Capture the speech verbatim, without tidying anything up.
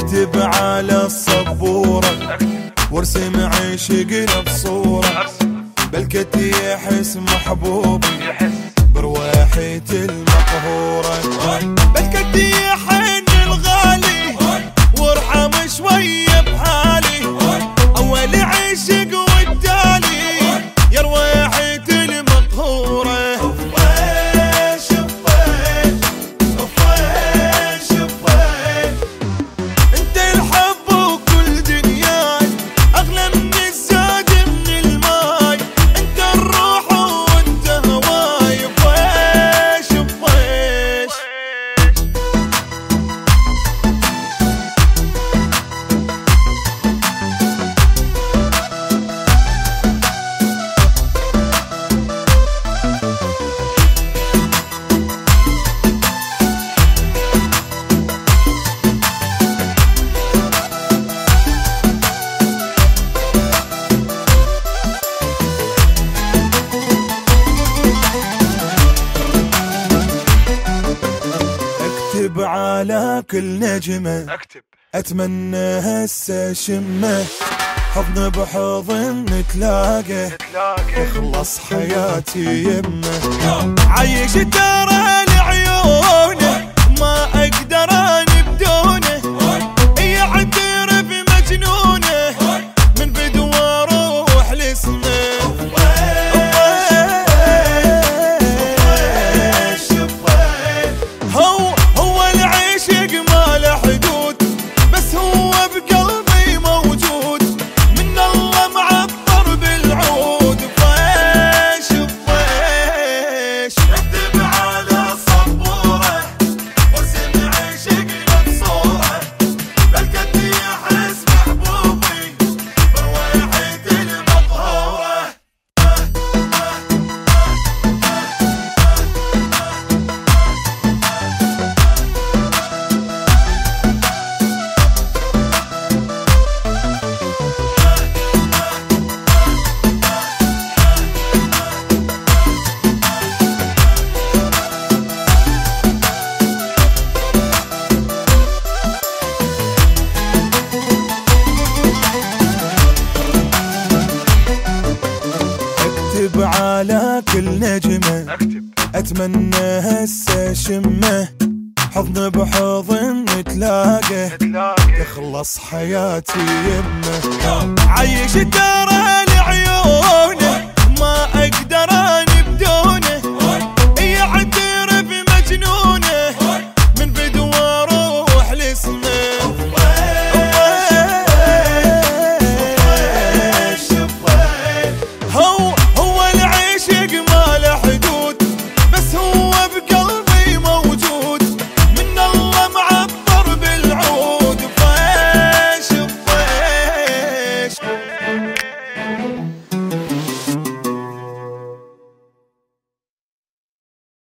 اكتب على السبورة وارسم عشقنا بصورة، بالكت يحس محبوبي برواحة المقهورة، بالكت يحن الغالي وارحم شوية بحالي، اول عشق والتالي يا رواحة المقهورة. اكتب على كل نجمة اكتب اتمنى هسه شمه، حضن بحضن نتلاقى تخلص حياتي يمه، عايش ترى لعيونه ما اقدر اني بدونه، يعترف مجنونه من بدوى روح لاسمه. اكتب على كل نجمة اكتب اتمنى هسه شمه، حضن بحضن نتلاقى تخلص حياتي يمه، عايش ترى